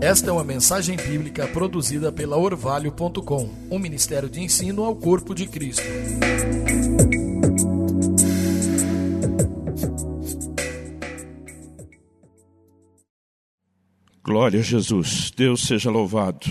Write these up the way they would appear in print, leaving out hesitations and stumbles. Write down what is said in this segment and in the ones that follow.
Esta é uma mensagem bíblica produzida pela Orvalho.com, um ministério de ensino ao corpo de Cristo. Glória a Jesus, Deus seja louvado.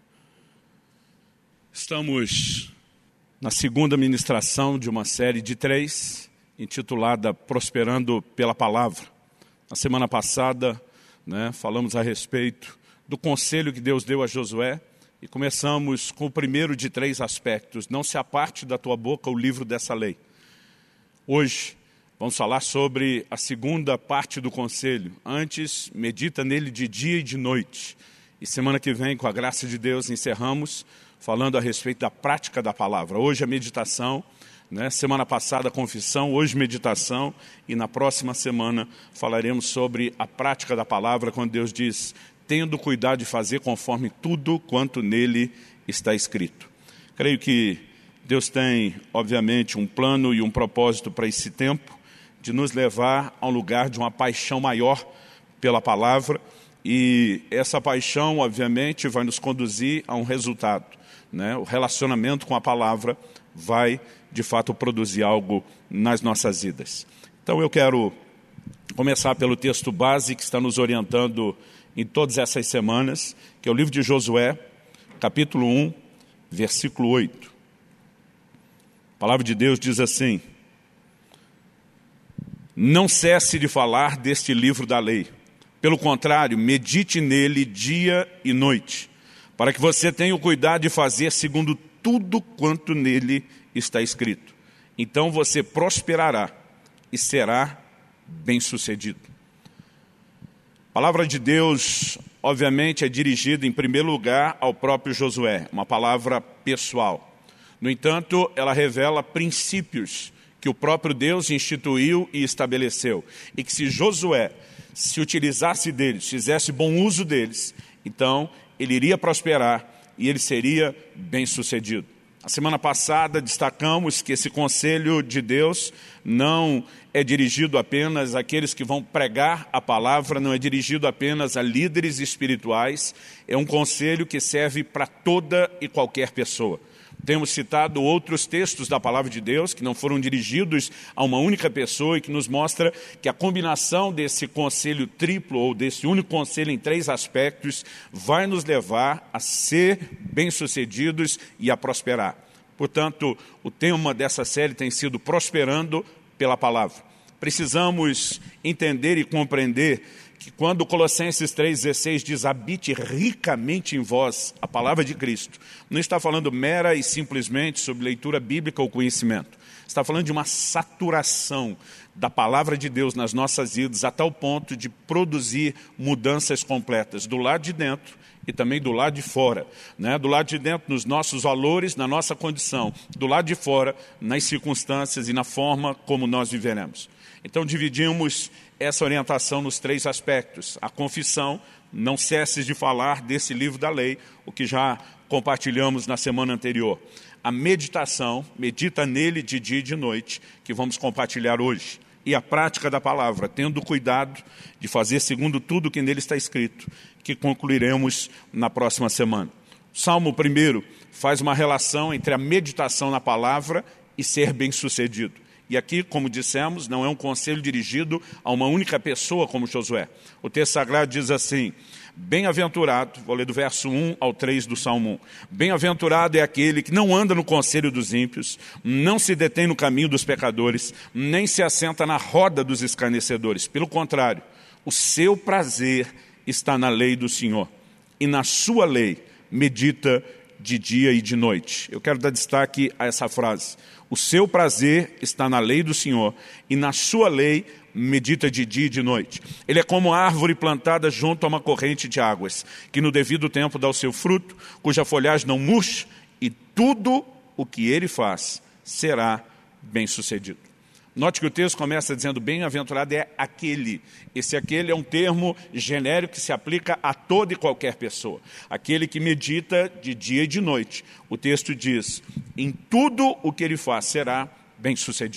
Estamos na segunda ministração de uma série de 3, intitulada Prosperando pela Palavra. Na semana passada, falamos a respeito do conselho que Deus deu a Josué e começamos com o primeiro de 3 aspectos: não se aparte da tua boca o livro dessa lei. Hoje vamos falar sobre a segunda parte do conselho. Antes, medita nele de dia e de noite. E semana que vem, com a graça de Deus, encerramos falando a respeito da prática da palavra. Hoje a meditação, semana passada a confissão, hoje meditação, e na próxima semana falaremos sobre a prática da palavra, quando Deus diz: tendo cuidado de fazer conforme tudo quanto nele está escrito. Creio que Deus tem, obviamente, um plano e um propósito para esse tempo, de nos levar a um lugar de uma paixão maior pela palavra, e essa paixão, obviamente, vai nos conduzir a um resultado. O relacionamento com a palavra vai, de fato, produzir algo nas nossas vidas. Então eu quero começar pelo texto base que está nos orientando em todas essas semanas, que é o livro de Josué, capítulo 1, versículo 8. A palavra de Deus diz assim: não cesse de falar deste livro da lei. Pelo contrário, medite nele dia e noite, para que você tenha o cuidado de fazer segundo tudo quanto nele está escrito. Então você prosperará e será bem-sucedido. A palavra de Deus, obviamente, é dirigida em primeiro lugar ao próprio Josué, uma palavra pessoal. No entanto, ela revela princípios que o próprio Deus instituiu e estabeleceu, e que se Josué se utilizasse deles, fizesse bom uso deles, então ele iria prosperar e ele seria bem-sucedido. A semana passada destacamos que esse conselho de Deus não é dirigido apenas àqueles que vão pregar a palavra, não é dirigido apenas a líderes espirituais, é um conselho que serve para toda e qualquer pessoa. Temos citado outros textos da palavra de Deus que não foram dirigidos a uma única pessoa e que nos mostra que a combinação desse conselho triplo ou desse único conselho em 3 aspectos vai nos levar a ser bem-sucedidos e a prosperar. Portanto, o tema dessa série tem sido Prosperando pela Palavra. Precisamos entender e compreender que quando Colossenses 3,16 diz: habite ricamente em vós a palavra de Cristo, não está falando mera e simplesmente sobre leitura bíblica ou conhecimento. Está falando de uma saturação da palavra de Deus nas nossas vidas, a tal ponto de produzir mudanças completas, do lado de dentro e também do lado de fora. Do lado de dentro, nos nossos valores, na nossa condição; do lado de fora, nas circunstâncias e na forma como nós viveremos. Então dividimos essa orientação nos 3 aspectos. A confissão: não cesses de falar desse livro da lei, o que já compartilhamos na semana anterior. A meditação: medita nele de dia e de noite, que vamos compartilhar hoje. E a prática da palavra, tendo cuidado de fazer segundo tudo que nele está escrito, que concluiremos na próxima semana. O Salmo 1 faz uma relação entre a meditação na palavra e ser bem-sucedido. E aqui, como dissemos, não é um conselho dirigido a uma única pessoa como Josué. O texto sagrado diz assim: bem-aventurado, vou ler do verso 1 ao 3 do Salmo 1. Bem-aventurado é aquele que não anda no conselho dos ímpios, não se detém no caminho dos pecadores, nem se assenta na roda dos escarnecedores. Pelo contrário, o seu prazer está na lei do Senhor, e na sua lei medita de dia e de noite. Eu quero dar destaque a essa frase: o seu prazer está na lei do Senhor, e na sua lei medita de dia e de noite. Ele é como a árvore plantada junto a uma corrente de águas, que no devido tempo dá o seu fruto, cuja folhagem não murcha, e tudo o que ele faz será bem-sucedido. Note que o texto começa dizendo: bem-aventurado é aquele. Esse aquele é um termo genérico que se aplica a toda e qualquer pessoa. Aquele que medita de dia e de noite. O texto diz: em tudo o que ele faz será bem-sucedido.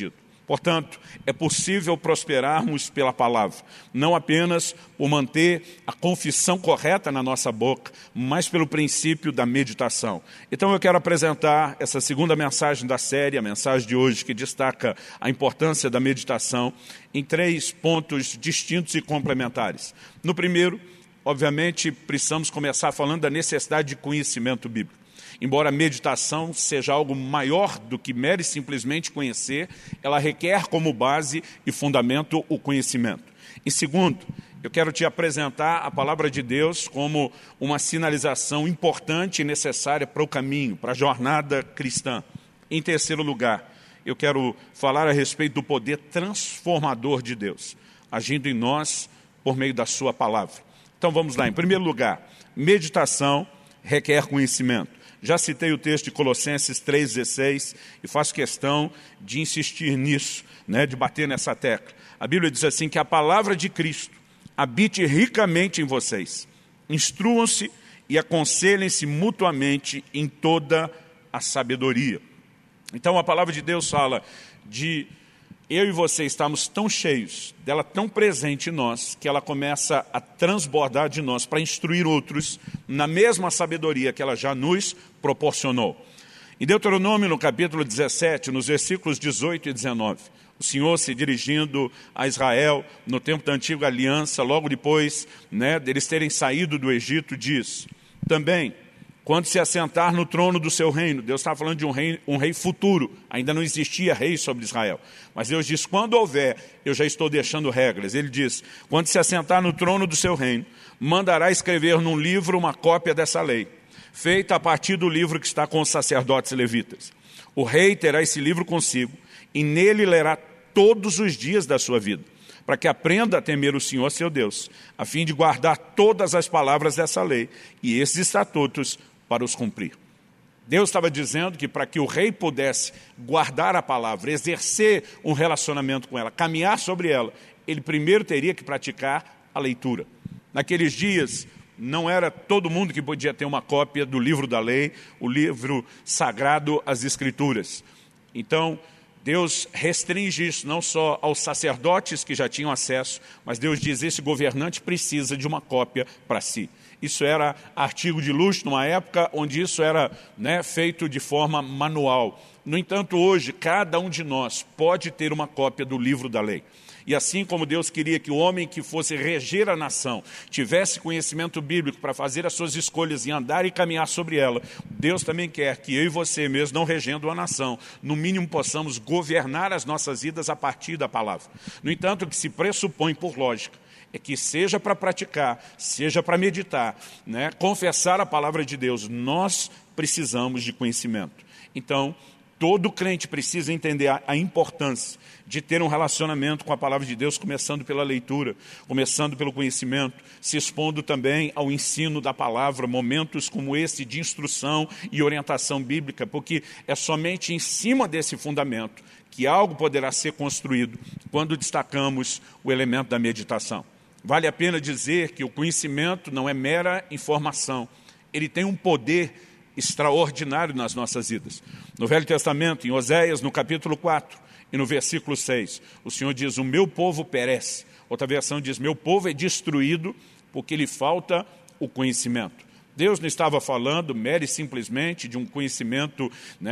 Portanto, é possível prosperarmos pela palavra, não apenas por manter a confissão correta na nossa boca, mas pelo princípio da meditação. Então eu quero apresentar essa segunda mensagem da série, a mensagem de hoje, que destaca a importância da meditação, em 3 pontos distintos e complementares. No primeiro, obviamente, precisamos começar falando da necessidade de conhecimento bíblico. Embora a meditação seja algo maior do que mere simplesmente conhecer, ela requer como base e fundamento o conhecimento. Em segundo, eu quero te apresentar a palavra de Deus como uma sinalização importante e necessária para o caminho, para a jornada cristã. Em terceiro lugar, eu quero falar a respeito do poder transformador de Deus, agindo em nós por meio da sua palavra. Então vamos lá. Em primeiro lugar, meditação requer conhecimento. Já citei o texto de Colossenses 3,16 e faço questão de insistir nisso, de bater nessa tecla. A Bíblia diz assim, que a palavra de Cristo habite ricamente em vocês. Instruam-se e aconselhem-se mutuamente em toda a sabedoria. Então a palavra de Deus fala de eu e você estamos tão cheios, dela tão presente em nós, que ela começa a transbordar de nós para instruir outros na mesma sabedoria que ela já nos proporcionou. Em Deuteronômio, no capítulo 17, nos versículos 18 e 19, o Senhor se dirigindo a Israel no tempo da antiga aliança, logo depois deles terem saído do Egito, diz, também, quando se assentar no trono do seu reino, Deus está falando de um rei futuro, ainda não existia rei sobre Israel. Mas Deus diz, quando houver, eu já estou deixando regras. Ele diz, quando se assentar no trono do seu reino, mandará escrever num livro uma cópia dessa lei, feita a partir do livro que está com os sacerdotes levitas. O rei terá esse livro consigo e nele lerá todos os dias da sua vida, para que aprenda a temer o Senhor seu Deus, a fim de guardar todas as palavras dessa lei e esses estatutos para os cumprir. Deus estava dizendo que para que o rei pudesse guardar a palavra, exercer um relacionamento com ela, caminhar sobre ela, ele primeiro teria que praticar a leitura. Naqueles dias, não era todo mundo que podia ter uma cópia do livro da lei, o livro sagrado, as Escrituras. Então, Deus restringe isso não só aos sacerdotes que já tinham acesso, mas Deus diz que esse governante precisa de uma cópia para si. Isso era artigo de luxo numa época onde isso era feito de forma manual. No entanto, hoje, cada um de nós pode ter uma cópia do livro da lei. E assim como Deus queria que o homem que fosse reger a nação tivesse conhecimento bíblico para fazer as suas escolhas e andar e caminhar sobre ela, Deus também quer que eu e você mesmo, não regendo a nação, no mínimo possamos governar as nossas vidas a partir da palavra. No entanto, o que se pressupõe por lógica é que seja para praticar, seja para meditar, confessar a palavra de Deus, nós precisamos de conhecimento. Então, todo crente precisa entender a importância de ter um relacionamento com a palavra de Deus, começando pela leitura, começando pelo conhecimento, se expondo também ao ensino da palavra, momentos como esse de instrução e orientação bíblica, porque é somente em cima desse fundamento que algo poderá ser construído quando destacamos o elemento da meditação. Vale a pena dizer que o conhecimento não é mera informação, ele tem um poder extraordinário nas nossas vidas. No Velho Testamento, em Oséias, no capítulo 4 e no versículo 6, o Senhor diz, o meu povo perece. Outra versão diz, meu povo é destruído porque lhe falta o conhecimento. Deus não estava falando mere simplesmente de um conhecimento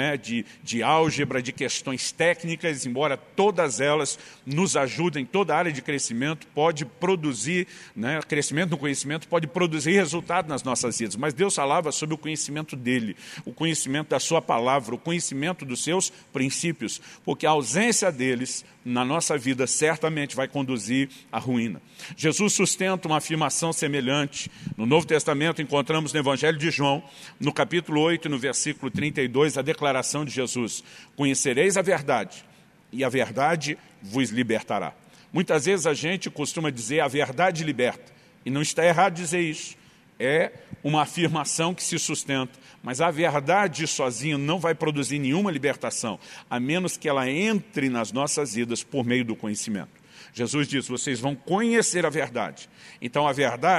de álgebra, de questões técnicas, embora todas elas nos ajudem, toda a área de crescimento pode produzir, crescimento no conhecimento pode produzir resultado nas nossas vidas, mas Deus falava sobre o conhecimento dele, o conhecimento da sua palavra, o conhecimento dos seus princípios, porque a ausência deles na nossa vida certamente vai conduzir à ruína. Jesus sustenta uma afirmação semelhante. No Novo Testamento encontramos no Evangelho de João, no capítulo 8, no versículo 32, a declaração de Jesus, conhecereis a verdade, e a verdade vos libertará. Muitas vezes a gente costuma dizer a verdade liberta, e não está errado dizer isso. É uma afirmação que se sustenta, mas a verdade sozinha não vai produzir nenhuma libertação, a menos que ela entre nas nossas vidas por meio do conhecimento. Jesus diz, vocês vão conhecer a verdade. Então a verdade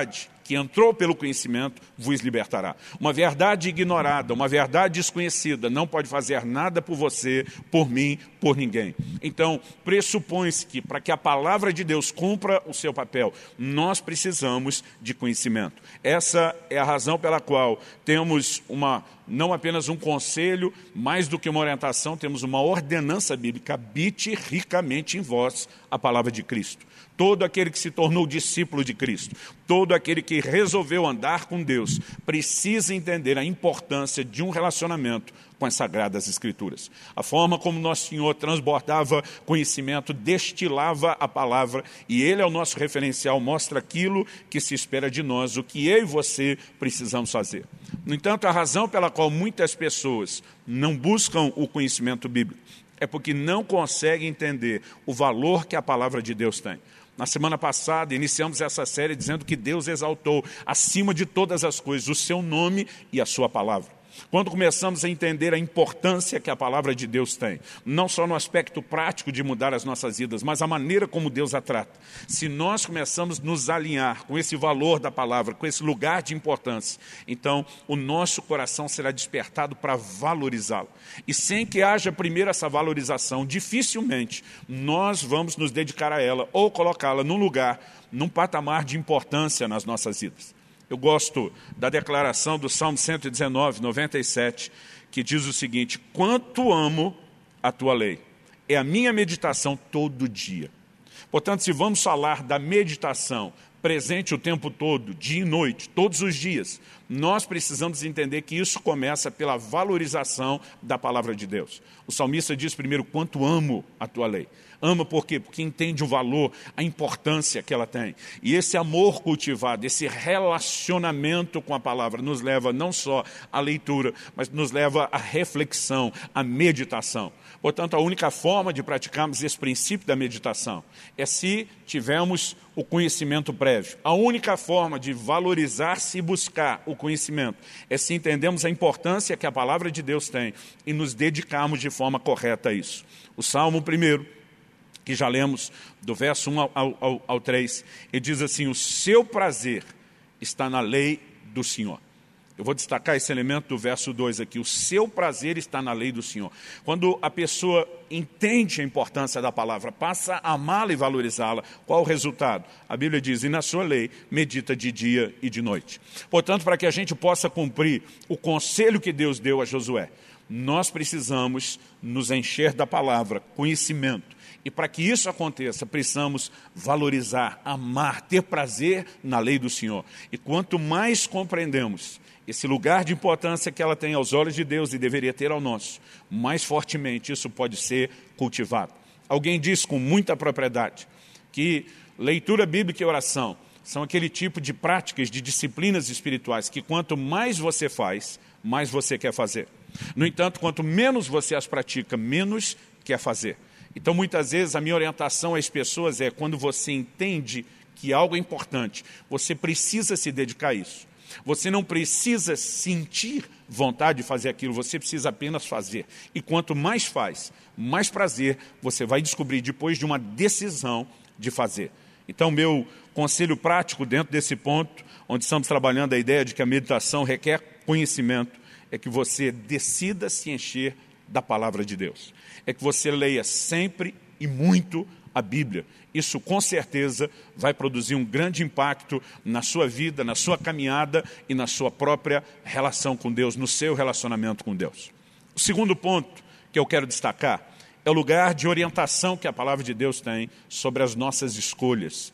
que entrou pelo conhecimento vos libertará. Uma verdade ignorada, uma verdade desconhecida, não pode fazer nada por você, por mim, por ninguém. Então, pressupõe-se que, para que a palavra de Deus cumpra o seu papel, nós precisamos de conhecimento. Essa é a razão pela qual temos não apenas um conselho, mais do que uma orientação, temos uma ordenança bíblica: habite ricamente em vós a palavra de Cristo. Todo aquele que se tornou discípulo de Cristo, todo aquele que resolveu andar com Deus, precisa entender a importância de um relacionamento com as Sagradas Escrituras. A forma como Nosso Senhor transbordava conhecimento, destilava a palavra, e Ele é o nosso referencial, mostra aquilo que se espera de nós, o que eu e você precisamos fazer. No entanto, a razão pela qual muitas pessoas não buscam o conhecimento bíblico é porque não conseguem entender o valor que a palavra de Deus tem. Na semana passada, iniciamos essa série dizendo que Deus exaltou acima de todas as coisas o seu nome e a sua palavra. Quando começamos a entender a importância que a palavra de Deus tem, não só no aspecto prático de mudar as nossas vidas, mas a maneira como Deus a trata. Se nós começamos a nos alinhar com esse valor da palavra, com esse lugar de importância, então o nosso coração será despertado para valorizá-lo. E sem que haja primeiro essa valorização, dificilmente nós vamos nos dedicar a ela ou colocá-la num lugar, num patamar de importância nas nossas vidas. Eu gosto da declaração do Salmo 119, 97, que diz o seguinte: quanto amo a tua lei, é a minha meditação todo dia. Portanto, se vamos falar da meditação presente o tempo todo, dia e noite, todos os dias, nós precisamos entender que isso começa pela valorização da palavra de Deus. O salmista diz primeiro: quanto amo a tua lei. Ama por quê? Porque entende o valor, a importância que ela tem. E esse amor cultivado, esse relacionamento com a palavra nos leva não só à leitura, mas nos leva à reflexão, à meditação. Portanto, a única forma de praticarmos esse princípio da meditação é se tivermos o conhecimento prévio. A única forma de valorizar-se e buscar o conhecimento é se entendermos a importância que a palavra de Deus tem e nos dedicarmos de forma correta a isso. O Salmo 1, que já lemos, do verso 1 ao 3, ele diz assim: o seu prazer está na lei do Senhor. Eu vou destacar esse elemento do verso 2 aqui: o seu prazer está na lei do Senhor. Quando a pessoa entende a importância da palavra, passa a amá-la e valorizá-la, qual o resultado? A Bíblia diz: e na sua lei medita de dia e de noite. Portanto, para que a gente possa cumprir o conselho que Deus deu a Josué, nós precisamos nos encher da palavra, conhecimento. E para que isso aconteça, precisamos valorizar, amar, ter prazer na lei do Senhor. E quanto mais compreendemos esse lugar de importância que ela tem aos olhos de Deus e deveria ter ao nosso, mais fortemente isso pode ser cultivado. Alguém diz com muita propriedade que leitura bíblica e oração são aquele tipo de práticas, de disciplinas espirituais que quanto mais você faz, mais você quer fazer. No entanto, quanto menos você as pratica, menos quer fazer. Então, muitas vezes, a minha orientação às pessoas é: quando você entende que algo é importante, você precisa se dedicar a isso. Você não precisa sentir vontade de fazer aquilo, você precisa apenas fazer. E quanto mais faz, mais prazer você vai descobrir depois de uma decisão de fazer. Então, meu conselho prático dentro desse ponto, onde estamos trabalhando a ideia de que a meditação requer conhecimento, é que você decida se encher da palavra de Deus. É que você leia sempre e muito a Bíblia. Isso, com certeza, vai produzir um grande impacto na sua vida, na sua caminhada e na sua própria relação com Deus, no seu relacionamento com Deus. O segundo ponto que eu quero destacar é o lugar de orientação que a palavra de Deus tem sobre as nossas escolhas.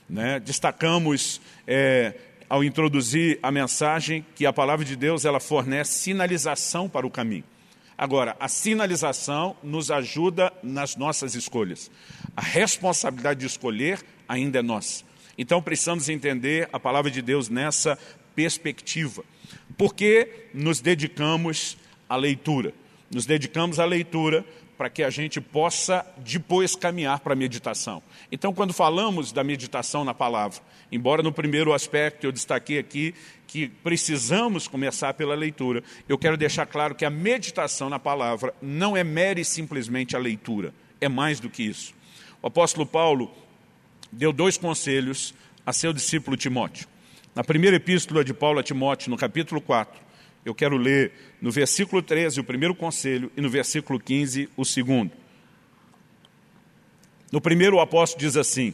Destacamos, ao introduzir a mensagem, que a palavra de Deus ela fornece sinalização para o caminho. Agora, a sinalização nos ajuda nas nossas escolhas. A responsabilidade de escolher ainda é nossa. Então, precisamos entender a palavra de Deus nessa perspectiva. Por que nos dedicamos à leitura? Nos dedicamos à leitura para que a gente possa depois caminhar para a meditação. Então, quando falamos da meditação na palavra, embora no primeiro aspecto eu destaquei aqui que precisamos começar pela leitura, eu quero deixar claro que a meditação na palavra não é mera e simplesmente a leitura, é mais do que isso. O apóstolo Paulo deu 2 conselhos a seu discípulo Timóteo. Na primeira epístola de Paulo a Timóteo, no capítulo 4, eu quero ler no versículo 13 o primeiro conselho e no versículo 15 o segundo. No primeiro, o apóstolo diz assim: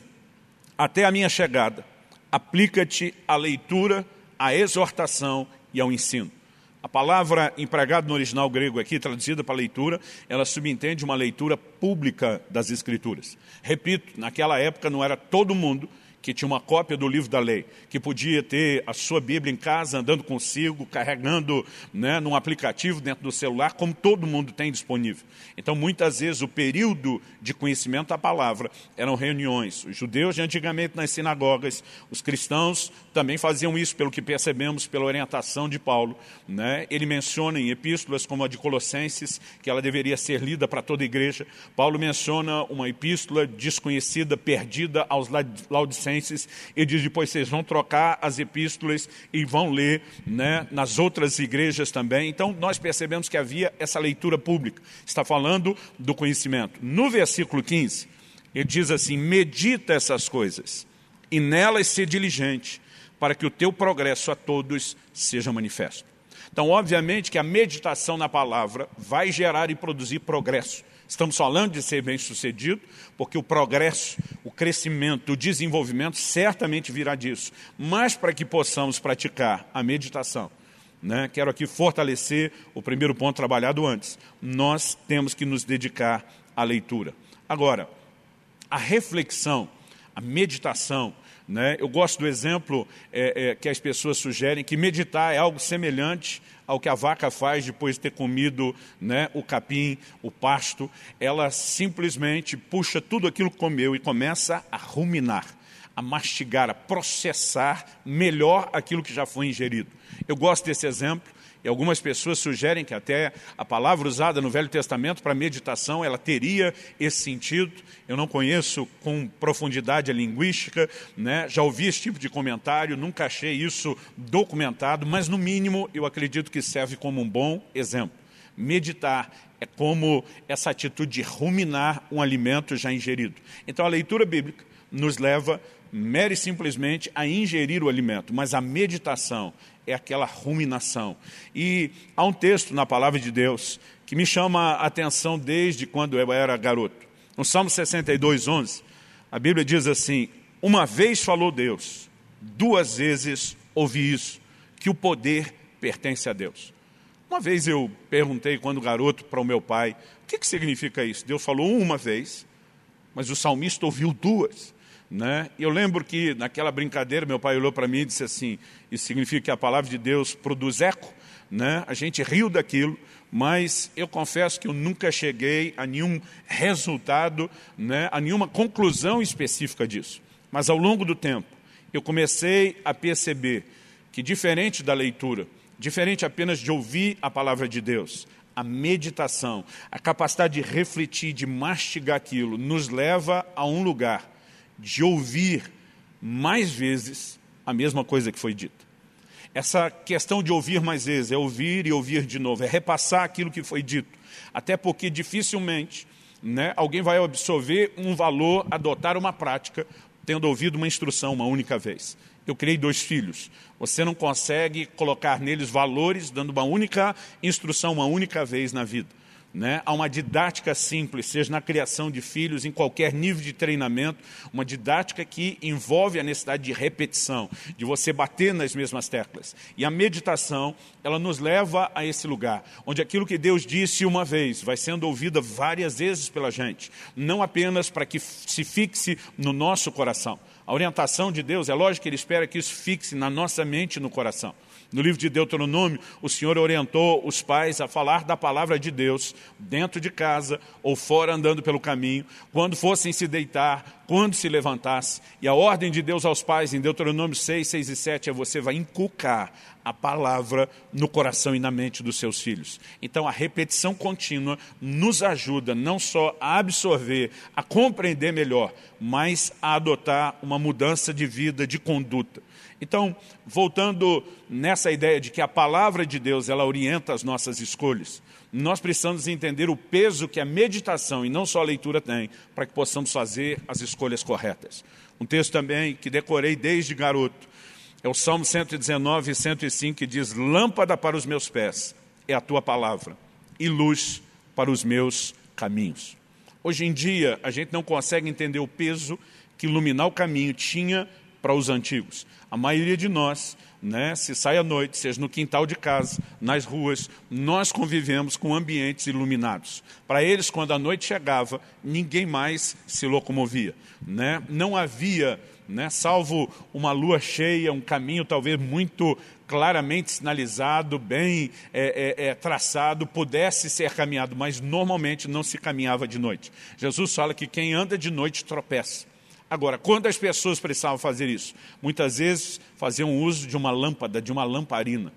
até a minha chegada, aplica-te à leitura, à exortação e ao ensino. A palavra empregada no original grego aqui, traduzida para leitura, ela subentende uma leitura pública das Escrituras. Repito, naquela época não era todo mundo que tinha uma cópia do livro da lei, que podia ter a sua Bíblia em casa, andando consigo, carregando, né, num aplicativo dentro do celular, como todo mundo tem disponível. Então, muitas vezes, o período de conhecimento da palavra eram reuniões. Os judeus, antigamente, nas sinagogas, os cristãos também faziam isso, pelo que percebemos, pela orientação de Paulo, né? Ele menciona em epístolas como a de Colossenses, que ela deveria ser lida para toda a igreja. Paulo menciona uma epístola desconhecida, perdida aos Laodicenses, e diz depois: vocês vão trocar as epístolas e vão ler, né, nas outras igrejas também. Então nós percebemos que havia essa leitura pública. Está falando do conhecimento. No versículo 15, ele diz assim: medita essas coisas e nelas ser diligente, para que o teu progresso a todos seja manifesto. Então, obviamente que a meditação na palavra vai gerar e produzir progresso. Estamos falando de ser bem-sucedido, porque o progresso, o crescimento, o desenvolvimento certamente virá disso. Mas para que possamos praticar a meditação, né, quero aqui fortalecer o primeiro ponto trabalhado antes. Nós temos que nos dedicar à leitura. Agora, a reflexão, a meditação, né, eu gosto do exemplo que as pessoas sugerem, que meditar é algo semelhante ao que a vaca faz depois de ter comido, né, o capim, o pasto. Ela simplesmente puxa tudo aquilo que comeu e começa a ruminar, a mastigar, a processar melhor aquilo que já foi ingerido. Eu gosto desse exemplo. E algumas pessoas sugerem que até a palavra usada no Velho Testamento para meditação, ela teria esse sentido. Eu não conheço com profundidade a linguística, né? Já ouvi esse tipo de comentário, nunca achei isso documentado, mas no mínimo eu acredito que serve como um bom exemplo. Meditar é como essa atitude de ruminar um alimento já ingerido. Então a leitura bíblica nos leva mere simplesmente a ingerir o alimento, mas a meditação é aquela ruminação. E há um texto na palavra de Deus que me chama a atenção desde quando eu era garoto. No Salmo 62, 11, a Bíblia diz assim: uma vez falou Deus, duas vezes ouvi isso, que o poder pertence a Deus. Uma vez eu perguntei, quando garoto, para o meu pai: o que significa isso? Deus falou uma vez, mas o salmista ouviu duas. Né? Eu lembro que naquela brincadeira meu pai olhou para mim e disse assim: isso significa que a palavra de Deus produz eco, né? A gente riu daquilo, mas eu confesso que eu nunca cheguei a nenhum resultado, né? A nenhuma conclusão específica disso. Mas ao longo do tempo eu comecei a perceber que, diferente da leitura, diferente apenas de ouvir a palavra de Deus, a meditação, a capacidade de refletir, de mastigar aquilo, nos leva a um lugar de ouvir mais vezes a mesma coisa que foi dita. Essa questão de ouvir mais vezes é ouvir e ouvir de novo, é repassar aquilo que foi dito. Até porque dificilmente, né, alguém vai absorver um valor, adotar uma prática, tendo ouvido uma instrução uma única vez. Eu criei 2 filhos. Você não consegue colocar neles valores dando uma única instrução uma única vez na vida. Né? Há uma didática simples, seja na criação de filhos, em qualquer nível de treinamento, uma didática que envolve a necessidade de repetição, de você bater nas mesmas teclas. E a meditação, ela nos leva a esse lugar, onde aquilo que Deus disse uma vez vai sendo ouvida várias vezes pela gente, não apenas para que se fixe no nosso coração. A orientação de Deus, é lógico que Ele espera que isso fixe na nossa mente e no coração. No livro de Deuteronômio, o Senhor orientou os pais a falar da palavra de Deus dentro de casa ou fora andando pelo caminho, quando fossem se deitar, quando se levantasse. E a ordem de Deus aos pais, em Deuteronômio 6, 6 e 7, é: você vai inculcar a palavra no coração e na mente dos seus filhos. Então a repetição contínua nos ajuda não só a absorver, a compreender melhor, mas a adotar uma mudança de vida, de conduta. Então, voltando nessa ideia de que a palavra de Deus, ela orienta as nossas escolhas, nós precisamos entender o peso que a meditação e não só a leitura tem, para que possamos fazer as escolhas corretas. Um texto também que decorei desde garoto, É o Salmo 119, 105, que diz: lâmpada para os meus pés é a tua palavra e luz para os meus caminhos. Hoje em dia, a gente não consegue entender o peso que iluminar o caminho tinha para os antigos. A maioria de nós, se sai à noite, seja no quintal de casa, nas ruas, nós convivemos com ambientes iluminados. Para eles, quando a noite chegava, ninguém mais se locomovia. Não havia, salvo uma lua cheia, um caminho talvez muito claramente sinalizado, bem traçado, pudesse ser caminhado, mas normalmente não se caminhava de noite. Jesus fala que quem anda de noite tropeça. Agora, quando as pessoas precisavam fazer isso? Muitas vezes faziam uso de uma lâmpada, de uma lamparina.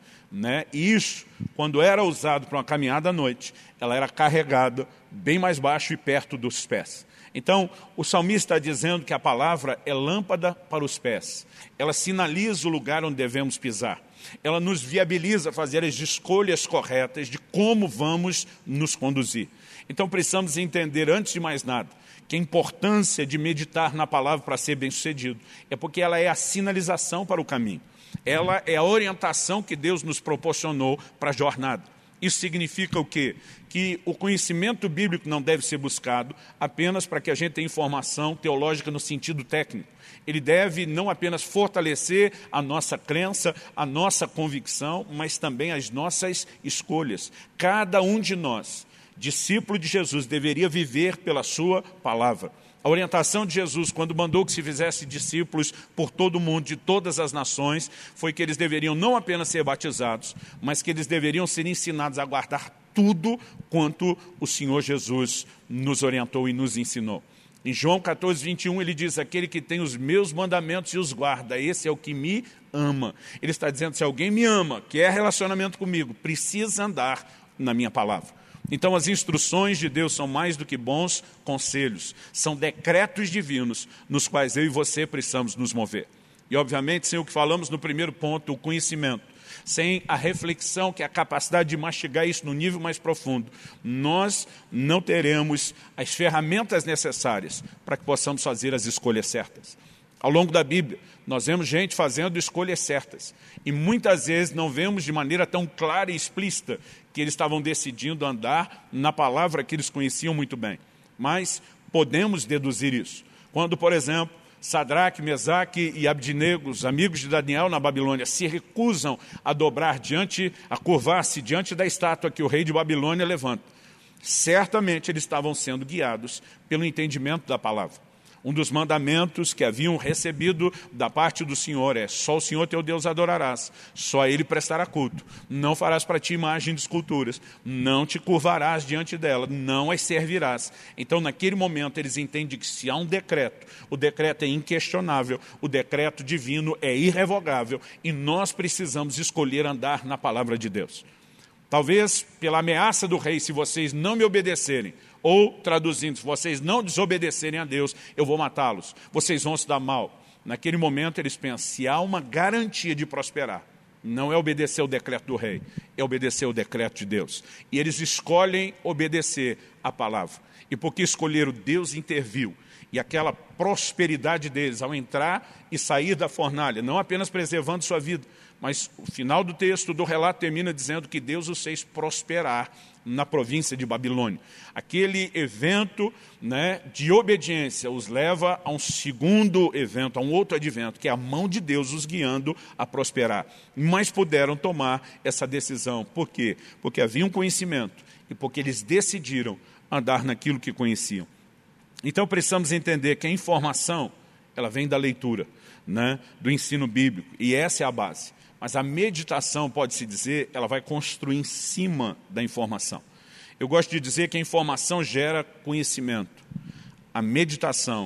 E isso, quando era usado para uma caminhada à noite, ela era carregada bem mais baixo e perto dos pés. Então, o salmista está dizendo que a palavra é lâmpada para os pés. Ela sinaliza o lugar onde devemos pisar. Ela nos viabiliza fazer as escolhas corretas de como vamos nos conduzir. Então, precisamos entender, antes de mais nada, que a importância de meditar na palavra para ser bem-sucedido é porque ela é a sinalização para o caminho. Ela é a orientação que Deus nos proporcionou para a jornada. Isso significa o quê? Que o conhecimento bíblico não deve ser buscado apenas para que a gente tenha informação teológica no sentido técnico. Ele deve não apenas fortalecer a nossa crença, a nossa convicção, mas também as nossas escolhas. Cada um de nós, discípulo de Jesus, deveria viver pela sua palavra. A orientação de Jesus, quando mandou que se fizesse discípulos por todo o mundo, de todas as nações, foi que eles deveriam não apenas ser batizados, mas que eles deveriam ser ensinados a guardar tudo quanto o Senhor Jesus nos orientou e nos ensinou. Em João 14, 21, ele diz: aquele que tem os meus mandamentos e os guarda, esse é o que me ama. Ele está dizendo: se alguém me ama, quer relacionamento comigo, precisa andar na minha palavra. Então, as instruções de Deus são mais do que bons conselhos. São decretos divinos nos quais eu e você precisamos nos mover. E, obviamente, sem o que falamos no primeiro ponto, o conhecimento, sem a reflexão, que é a capacidade de mastigar isso no nível mais profundo, nós não teremos as ferramentas necessárias para que possamos fazer as escolhas certas. Ao longo da Bíblia, nós vemos gente fazendo escolhas certas. E muitas vezes não vemos de maneira tão clara e explícita que eles estavam decidindo andar na palavra que eles conheciam muito bem. Mas podemos deduzir isso. Quando, por exemplo, Sadraque, Mesaque e Abdinego, os amigos de Daniel na Babilônia, se recusam a curvar-se diante da estátua que o rei de Babilônia levanta, certamente eles estavam sendo guiados pelo entendimento da palavra. Um dos mandamentos que haviam recebido da parte do Senhor é: só o Senhor teu Deus adorarás, só a Ele prestará culto. Não farás para ti imagem de esculturas, não te curvarás diante dela, não as servirás. Então, naquele momento, eles entendem que se há um decreto, o decreto é inquestionável, o decreto divino é irrevogável e nós precisamos escolher andar na palavra de Deus. Talvez pela ameaça do rei: se vocês não me obedecerem, ou, traduzindo, se vocês não desobedecerem a Deus, eu vou matá-los, vocês vão se dar mal. Naquele momento eles pensam: se há uma garantia de prosperar, não é obedecer o decreto do rei, é obedecer o decreto de Deus. E eles escolhem obedecer a palavra. E porque escolheram, Deus interviu. E aquela prosperidade deles ao entrar e sair da fornalha, não apenas preservando sua vida, mas o final do texto, do relato, termina dizendo que Deus os fez prosperar na província de Babilônia. Aquele evento de obediência os leva a um segundo evento, a um outro advento, que é a mão de Deus os guiando a prosperar. Mas puderam tomar essa decisão. Por quê? Porque havia um conhecimento e porque eles decidiram andar naquilo que conheciam. Então precisamos entender que a informação, ela vem da leitura, do ensino bíblico, e essa é a base. Mas a meditação, pode-se dizer, ela vai construir em cima da informação. Eu gosto de dizer que a informação gera conhecimento. A meditação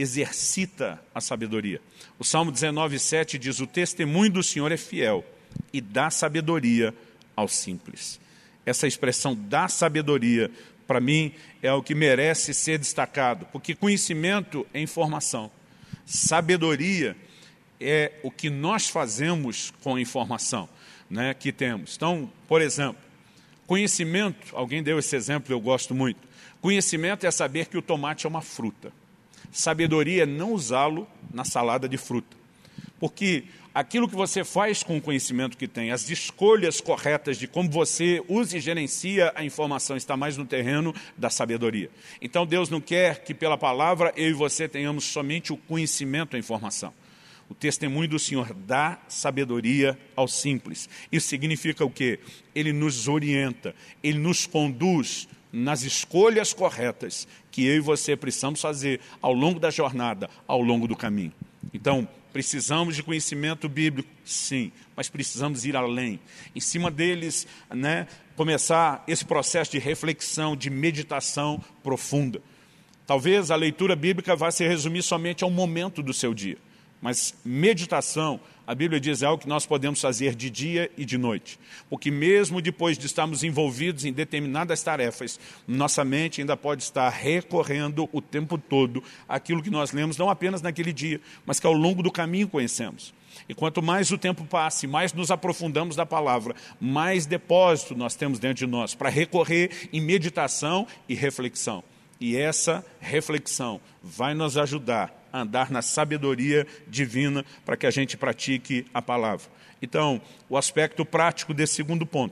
exercita a sabedoria. O Salmo 19:7 diz: o testemunho do Senhor é fiel e dá sabedoria aos simples. Essa expressão dá sabedoria, para mim, é o que merece ser destacado, porque conhecimento é informação. Sabedoria é o que nós fazemos com a informação que temos. Então, por exemplo, conhecimento, alguém deu esse exemplo, eu gosto muito. Conhecimento é saber que o tomate é uma fruta. Sabedoria é não usá-lo na salada de fruta. Porque aquilo que você faz com o conhecimento que tem, as escolhas corretas de como você usa e gerencia a informação, está mais no terreno da sabedoria. Então Deus não quer que pela palavra eu e você tenhamos somente o conhecimento e a informação. O testemunho do Senhor dá sabedoria aos simples. Isso significa o quê? Ele nos orienta, Ele nos conduz nas escolhas corretas que eu e você precisamos fazer ao longo da jornada, ao longo do caminho. Então, precisamos de conhecimento bíblico, sim, mas precisamos ir além. Em cima deles, começar esse processo de reflexão, de meditação profunda. Talvez a leitura bíblica vá se resumir somente a um momento do seu dia. Mas meditação, a Bíblia diz, é algo que nós podemos fazer de dia e de noite. Porque mesmo depois de estarmos envolvidos em determinadas tarefas, nossa mente ainda pode estar recorrendo o tempo todo àquilo que nós lemos, não apenas naquele dia, mas que ao longo do caminho conhecemos. E quanto mais o tempo passa e mais nos aprofundamos da palavra, mais depósito nós temos dentro de nós para recorrer em meditação e reflexão. E essa reflexão vai nos ajudar a andar na sabedoria divina para que a gente pratique a palavra. Então, o aspecto prático desse segundo ponto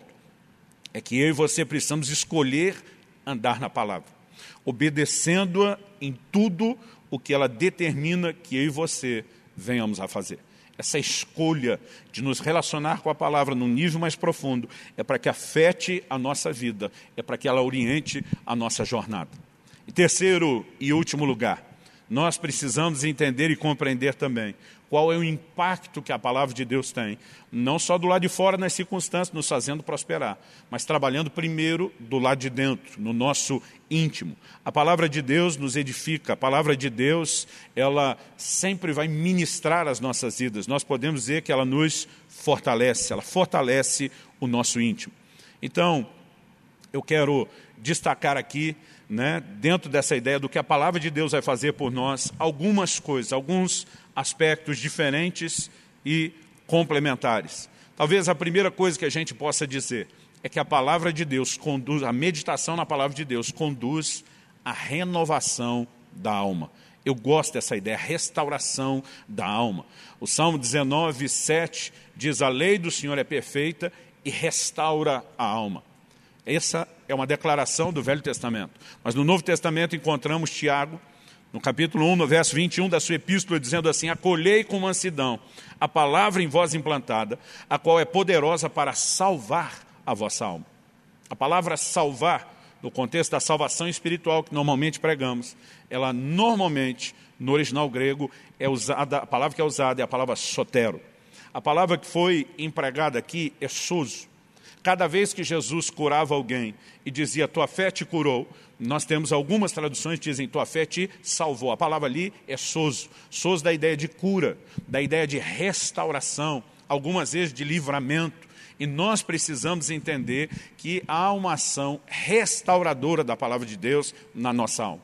é que eu e você precisamos escolher andar na palavra, obedecendo-a em tudo o que ela determina que eu e você venhamos a fazer. Essa escolha de nos relacionar com a palavra num nível mais profundo é para que afete a nossa vida, é para que ela oriente a nossa jornada. Em terceiro e último lugar, nós precisamos entender e compreender também qual é o impacto que a palavra de Deus tem, não só do lado de fora nas circunstâncias, nos fazendo prosperar, mas trabalhando primeiro do lado de dentro, no nosso íntimo. A palavra de Deus nos edifica, a palavra de Deus, ela sempre vai ministrar as nossas vidas. Nós podemos dizer que ela nos fortalece, ela fortalece o nosso íntimo. Então, eu quero destacar aqui, dentro dessa ideia do que a palavra de Deus vai fazer por nós, algumas coisas, alguns aspectos diferentes e complementares. Talvez a primeira coisa que a gente possa dizer é que a palavra de Deus conduz, a meditação na palavra de Deus conduz à renovação da alma. Eu gosto dessa ideia, a restauração da alma. O Salmo 19, 7 diz, a lei do Senhor é perfeita e restaura a alma. Essa é uma declaração do Velho Testamento. Mas no Novo Testamento encontramos Tiago, no capítulo 1, no verso 21 da sua epístola, dizendo assim, acolhei com mansidão a palavra em vós implantada, a qual é poderosa para salvar a vossa alma. A palavra salvar, no contexto da salvação espiritual que normalmente pregamos, ela normalmente, no original grego, é usada, a palavra que é usada é a palavra sotero. A palavra que foi empregada aqui é sozo. Cada vez que Jesus curava alguém e dizia, tua fé te curou, nós temos algumas traduções que dizem, tua fé te salvou. A palavra ali é sozo. Sozo da ideia de cura, da ideia de restauração, algumas vezes de livramento. E nós precisamos entender que há uma ação restauradora da palavra de Deus na nossa alma.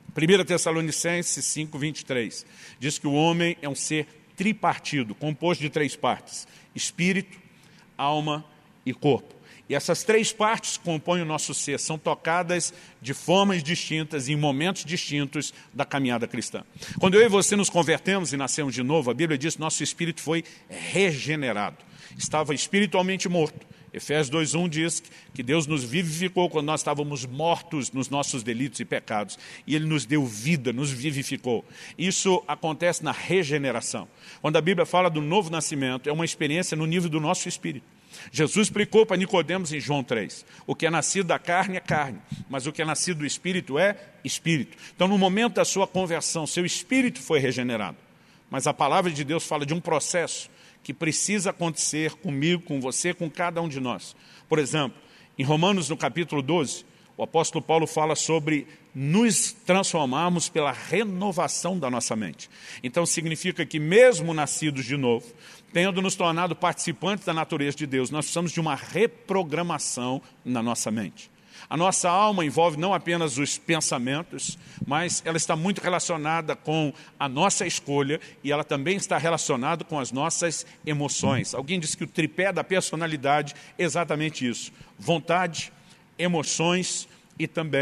1 Tessalonicenses 5, 23, diz que o homem é um ser tripartido, composto de 3 partes, espírito, alma e corpo. E essas 3 partes que compõem o nosso ser, são tocadas de formas distintas, em momentos distintos da caminhada cristã. Quando eu e você nos convertemos e nascemos de novo, a Bíblia diz que nosso espírito foi regenerado. Estava espiritualmente morto. Efésios 2:1 diz que Deus nos vivificou quando nós estávamos mortos nos nossos delitos e pecados. E Ele nos deu vida, nos vivificou. Isso acontece na regeneração. Quando a Bíblia fala do novo nascimento, é uma experiência no nível do nosso espírito. Jesus explicou para Nicodemos em João 3, o que é nascido da carne é carne, mas o que é nascido do Espírito é Espírito. Então, no momento da sua conversão, seu espírito foi regenerado. Mas a palavra de Deus fala de um processo que precisa acontecer comigo, com você, com cada um de nós. Por exemplo, em Romanos, no capítulo 12, o apóstolo Paulo fala sobre nos transformarmos pela renovação da nossa mente. Então, significa que mesmo nascidos de novo, tendo nos tornado participantes da natureza de Deus, nós precisamos de uma reprogramação na nossa mente. A nossa alma envolve não apenas os pensamentos, mas ela está muito relacionada com a nossa escolha e ela também está relacionada com as nossas emoções. Alguém disse que o tripé da personalidade é exatamente isso. Vontade, emoções e também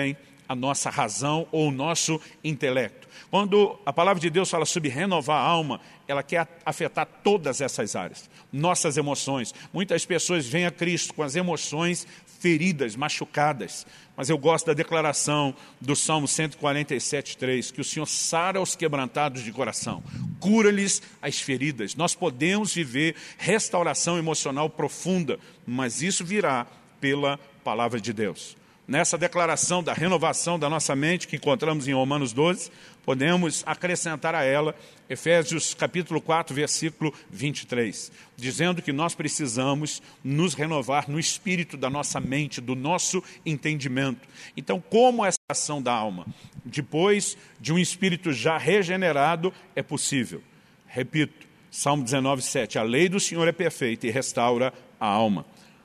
a nossa razão ou o nosso intelecto. Quando a palavra de Deus fala sobre renovar a alma, ela quer afetar todas essas áreas. Nossas emoções. Muitas pessoas vêm a Cristo com as emoções feridas, machucadas. Mas eu gosto da declaração do Salmo 147:3, que o Senhor sara os quebrantados de coração, cura-lhes as feridas. Nós podemos viver restauração emocional profunda, mas isso virá pela palavra de Deus. Nessa declaração da renovação da nossa mente, que encontramos em Romanos 12, podemos acrescentar a ela Efésios capítulo 4, versículo 23, dizendo que nós precisamos nos renovar no espírito da nossa mente, do nosso entendimento. Então, como essa ação da alma, depois de um espírito já regenerado, é possível? Repito, Salmo 19:7, a lei do Senhor é perfeita e restaura a alma.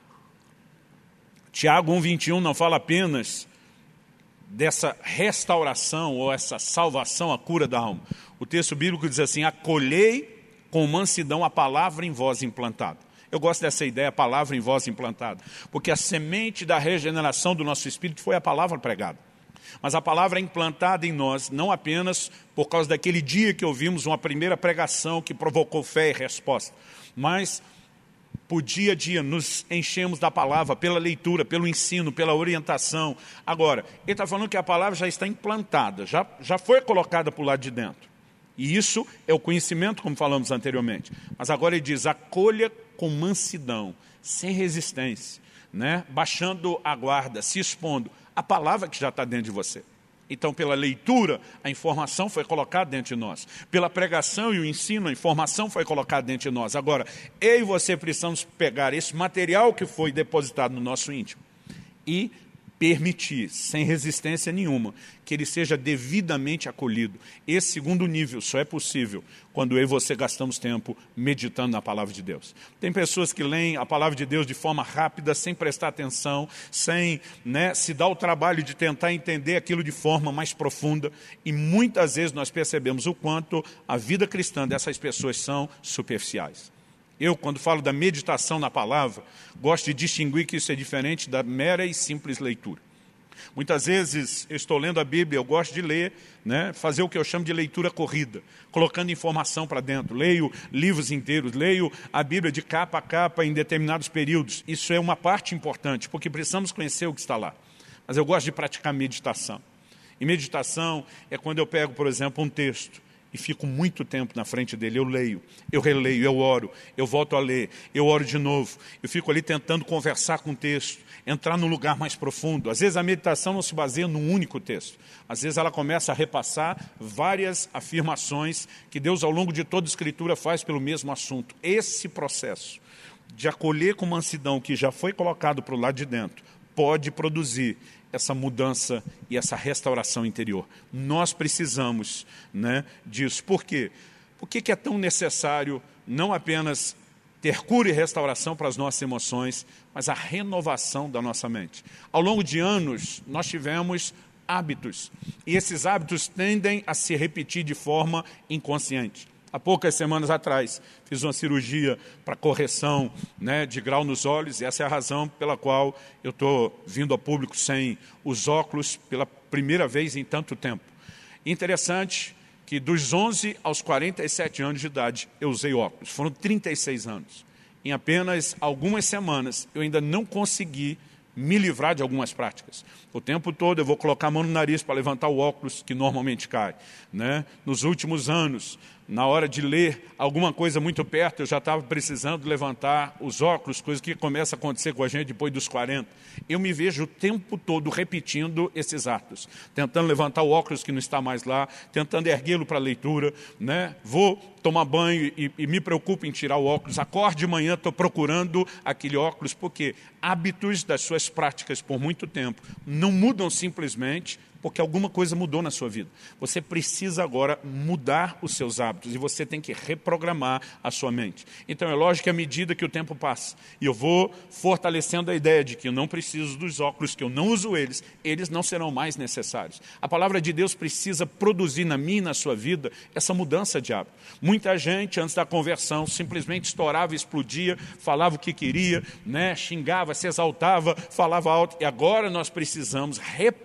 Tiago 1:21 não fala apenas dessa restauração ou essa salvação, a cura da alma. O texto bíblico diz assim, acolhei com mansidão a palavra em vós implantada. Eu gosto dessa ideia, a palavra em vós implantada, porque a semente da regeneração do nosso espírito foi a palavra pregada. Mas a palavra é implantada em nós, não apenas por causa daquele dia que ouvimos uma primeira pregação que provocou fé e resposta, mas por dia a dia nos enchemos da palavra, pela leitura, pelo ensino, pela orientação. Agora, ele está falando que a palavra já está implantada, já foi colocada para o lado de dentro. E isso é o conhecimento, como falamos anteriormente. Mas agora ele diz, acolha com mansidão, sem resistência, né? Baixando a guarda, se expondo. A palavra que já está dentro de você. Então, pela leitura, a informação foi colocada dentro de nós. Pela pregação e o ensino, a informação foi colocada dentro de nós. Agora, eu e você precisamos pegar esse material que foi depositado no nosso íntimo e permitir, sem resistência nenhuma, que ele seja devidamente acolhido. Esse segundo nível só é possível quando eu e você gastamos tempo meditando na palavra de Deus. Tem pessoas que leem a palavra de Deus de forma rápida, sem prestar atenção, sem se dar o trabalho de tentar entender aquilo de forma mais profunda, e muitas vezes nós percebemos o quanto a vida cristã dessas pessoas são superficiais. Eu, quando falo da meditação na palavra, gosto de distinguir que isso é diferente da mera e simples leitura. Muitas vezes eu estou lendo a Bíblia, eu gosto de ler, fazer o que eu chamo de leitura corrida, colocando informação para dentro. Leio livros inteiros, leio a Bíblia de capa a capa em determinados períodos. Isso é uma parte importante, porque precisamos conhecer o que está lá. Mas eu gosto de praticar meditação. E meditação é quando eu pego, por exemplo, um texto, e fico muito tempo na frente dele, eu leio, eu releio, eu oro, eu volto a ler, eu oro de novo, eu fico ali tentando conversar com o texto, entrar num lugar mais profundo. Às vezes a meditação não se baseia num único texto, às vezes ela começa a repassar várias afirmações que Deus ao longo de toda a Escritura faz pelo mesmo assunto. Esse processo de acolher com mansidão que já foi colocado para o lado de dentro, pode produzir essa mudança e essa restauração interior. Nós precisamos disso. Por quê? Por que é tão necessário não apenas ter cura e restauração para as nossas emoções, mas a renovação da nossa mente? Ao longo de anos, nós tivemos hábitos, e esses hábitos tendem a se repetir de forma inconsciente. Há poucas semanas atrás, fiz uma cirurgia para correção de grau nos olhos, e essa é a razão pela qual eu estou vindo a público sem os óculos pela primeira vez em tanto tempo. Interessante que dos 11 aos 47 anos de idade eu usei óculos, foram 36 anos. Em apenas algumas semanas eu ainda não consegui me livrar de algumas práticas. O tempo todo eu vou colocar a mão no nariz para levantar o óculos que normalmente cai. Nos últimos anos, na hora de ler alguma coisa muito perto, eu já estava precisando levantar os óculos, coisa que começa a acontecer com a gente depois dos 40. Eu me vejo o tempo todo repetindo esses atos, tentando levantar o óculos que não está mais lá, tentando erguê-lo para a leitura, Vou tomar banho e me preocupo em tirar o óculos. Acordo de manhã, estou procurando aquele óculos, porque hábitos das suas práticas por muito tempo não mudam simplesmente porque alguma coisa mudou na sua vida. Você precisa agora mudar os seus hábitos e você tem que reprogramar a sua mente. Então é lógico que à medida que o tempo passa, e eu vou fortalecendo a ideia de que eu não preciso dos óculos, que eu não uso eles não serão mais necessários. A palavra de Deus precisa produzir na minha e na sua vida essa mudança de hábito. Muita gente, antes da conversão, simplesmente estourava, explodia, falava o que queria, xingava, se exaltava, falava alto. E agora nós precisamos reprogramar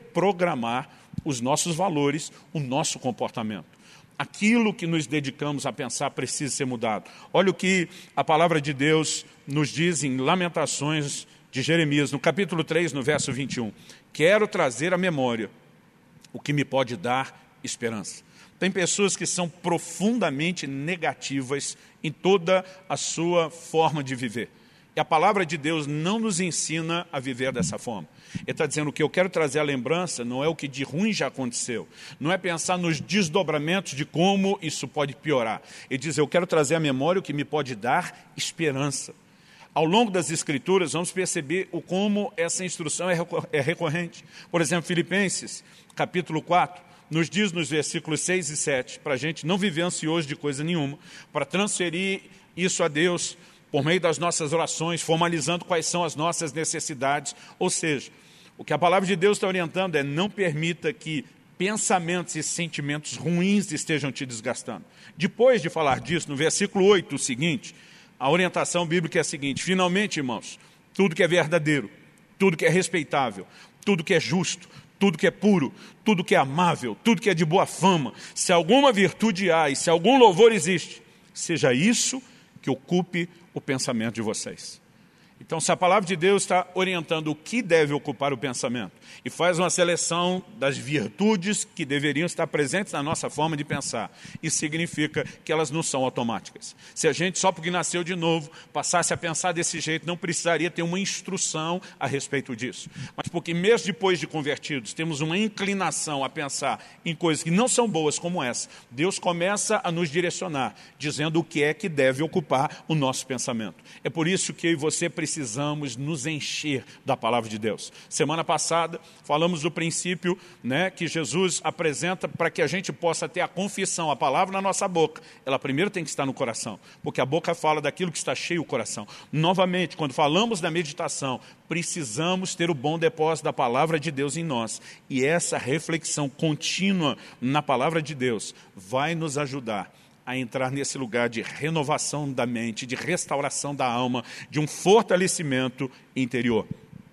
reprogramar os nossos valores, o nosso comportamento. Aquilo que nos dedicamos a pensar precisa ser mudado. Olha o que a palavra de Deus nos diz em Lamentações de Jeremias, no capítulo 3, no verso 21. Quero trazer à memória o que me pode dar esperança. Tem pessoas que são profundamente negativas em toda a sua forma de viver. E a palavra de Deus não nos ensina a viver dessa forma. Ele está dizendo que eu quero trazer a lembrança, não é o que de ruim já aconteceu. Não é pensar nos desdobramentos de como isso pode piorar. Ele diz, eu quero trazer à memória o que me pode dar esperança. Ao longo das Escrituras, vamos perceber como essa instrução é recorrente. Por exemplo, Filipenses, capítulo 4, nos diz nos versículos 6 e 7, para a gente não viver ansioso de coisa nenhuma, para transferir isso a Deus por meio das nossas orações, formalizando quais são as nossas necessidades. Ou seja, o que a palavra de Deus está orientando é não permita que pensamentos e sentimentos ruins estejam te desgastando. Depois de falar disso, no versículo 8, o seguinte, a orientação bíblica é a seguinte, finalmente, irmãos, tudo que é verdadeiro, tudo que é respeitável, tudo que é justo, tudo que é puro, tudo que é amável, tudo que é de boa fama, se alguma virtude há e se algum louvor existe, seja isso que ocupe o pensamento de vocês. Então, se a palavra de Deus está orientando o que deve ocupar o pensamento e faz uma seleção das virtudes que deveriam estar presentes na nossa forma de pensar, isso significa que elas não são automáticas. Se a gente, só porque nasceu de novo, passasse a pensar desse jeito, não precisaria ter uma instrução a respeito disso. Mas porque mesmo depois de convertidos, temos uma inclinação a pensar em coisas que não são boas como essa, Deus começa a nos direcionar, dizendo o que é que deve ocupar o nosso pensamento. É por isso que eu e você precisamos nos encher da palavra de Deus. Semana passada falamos do princípio, que Jesus apresenta para que a gente possa ter a confissão, a palavra na nossa boca. Ela primeiro tem que estar no coração, porque a boca fala daquilo que está cheio o coração. Novamente, quando falamos da meditação, precisamos ter o bom depósito da palavra de Deus em nós. E essa reflexão contínua na palavra de Deus vai nos ajudar a entrar nesse lugar de renovação da mente, de restauração da alma, de um fortalecimento interior.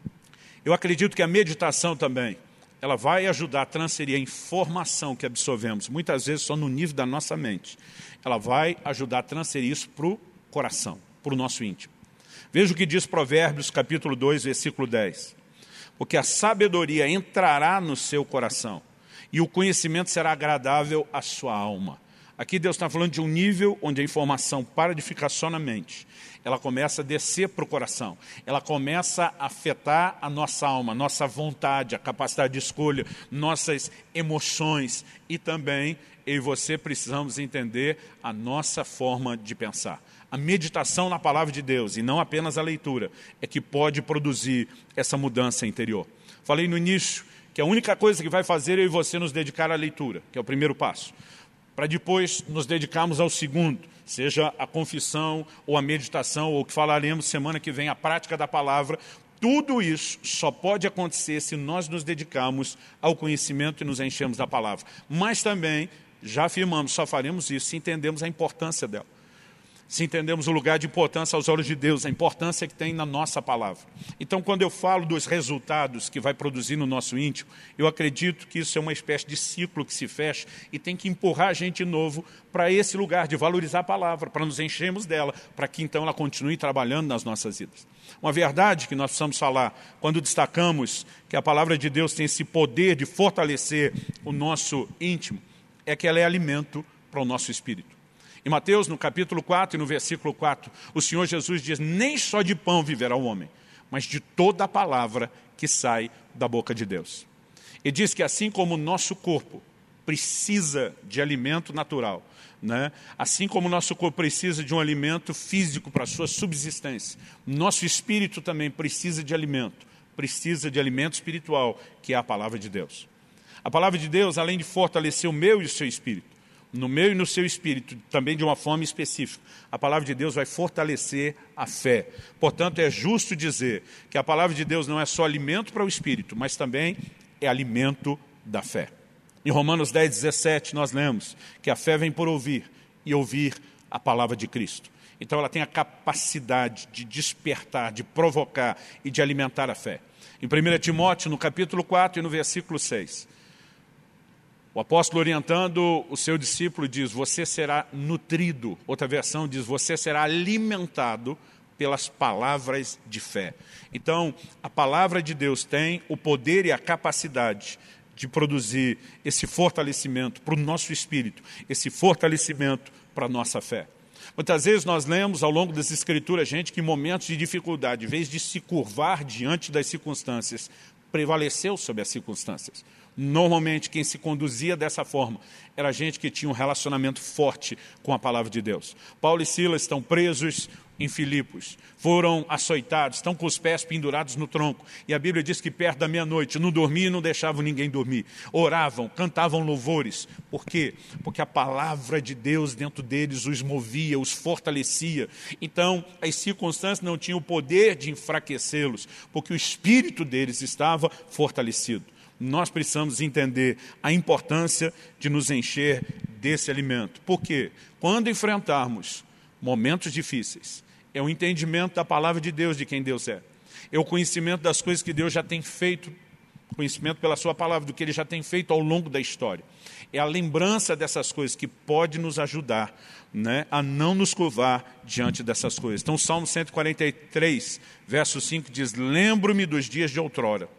Eu acredito que a meditação também, ela vai ajudar a transferir a informação que absorvemos, muitas vezes só no nível da nossa mente. Ela vai ajudar a transferir isso para o coração, para o nosso íntimo. Veja o que diz Provérbios, capítulo 2, versículo 10. Porque a sabedoria entrará no seu coração e o conhecimento será agradável à sua alma. Aqui Deus está falando de um nível onde a informação para de ficar só na mente. Ela começa a descer para o coração. Ela começa a afetar a nossa alma, nossa vontade, a capacidade de escolha, nossas emoções. E também eu e você precisamos entender a nossa forma de pensar. A meditação na palavra de Deus, e não apenas a leitura, é que pode produzir essa mudança interior. Falei no início que a única coisa que vai fazer eu e você nos dedicar à leitura, que é o primeiro passo, para depois nos dedicarmos ao segundo, seja a confissão ou a meditação, ou o que falaremos semana que vem, a prática da palavra. Tudo isso só pode acontecer se nós nos dedicarmos ao conhecimento e nos enchemos da palavra. Mas também, já afirmamos, só faremos isso se entendemos a importância dela. Se entendemos o lugar de importância aos olhos de Deus, a importância que tem na nossa palavra. Então, quando eu falo dos resultados que vai produzir no nosso íntimo, eu acredito que isso é uma espécie de ciclo que se fecha e tem que empurrar a gente de novo para esse lugar de valorizar a palavra, para nos enchermos dela, para que então ela continue trabalhando nas nossas vidas. Uma verdade que nós precisamos falar, quando destacamos que a palavra de Deus tem esse poder de fortalecer o nosso íntimo, é que ela é alimento para o nosso espírito. Em Mateus, no capítulo 4 e no versículo 4, o Senhor Jesus diz, nem só de pão viverá o homem, mas de toda a palavra que sai da boca de Deus. Ele diz que assim como o nosso corpo precisa de alimento natural, assim como o nosso corpo precisa de um alimento físico para a sua subsistência, nosso espírito também precisa de alimento espiritual, que é a palavra de Deus. A palavra de Deus, além de fortalecer o meu e o seu espírito, no meu e no seu espírito, também de uma forma específica, a palavra de Deus vai fortalecer a fé. Portanto, é justo dizer que a palavra de Deus não é só alimento para o espírito, mas também é alimento da fé. Em Romanos 10, 17, nós lemos que a fé vem por ouvir, e ouvir a palavra de Cristo. Então ela tem a capacidade de despertar, de provocar e de alimentar a fé. Em 1 Timóteo, no capítulo 4 e no versículo 6, o apóstolo orientando o seu discípulo diz, você será nutrido. Outra versão diz, você será alimentado pelas palavras de fé. Então, a palavra de Deus tem o poder e a capacidade de produzir esse fortalecimento para o nosso espírito, esse fortalecimento para a nossa fé. Muitas vezes nós lemos ao longo das Escrituras, gente, que em momentos de dificuldade, em vez de se curvar diante das circunstâncias, prevaleceu sobre as circunstâncias. Normalmente, quem se conduzia dessa forma era gente que tinha um relacionamento forte com a palavra de Deus. Paulo e Silas estão presos em Filipos, foram açoitados, estão com os pés pendurados no tronco. E a Bíblia diz que perto da meia-noite não dormiam e não deixavam ninguém dormir. Oravam, cantavam louvores. Por quê? Porque a palavra de Deus dentro deles os movia, os fortalecia. Então, as circunstâncias não tinham o poder de enfraquecê-los, porque o espírito deles estava fortalecido. Nós precisamos entender a importância de nos encher desse alimento. Por quê? Quando enfrentarmos momentos difíceis, é o entendimento da palavra de Deus, de quem Deus é. É o conhecimento das coisas que Deus já tem feito, conhecimento pela sua palavra, do que Ele já tem feito ao longo da história. É a lembrança dessas coisas que pode nos ajudar, né, a não nos curvar diante dessas coisas. Então, o Salmo 143, verso 5 diz, lembro-me dos dias de outrora,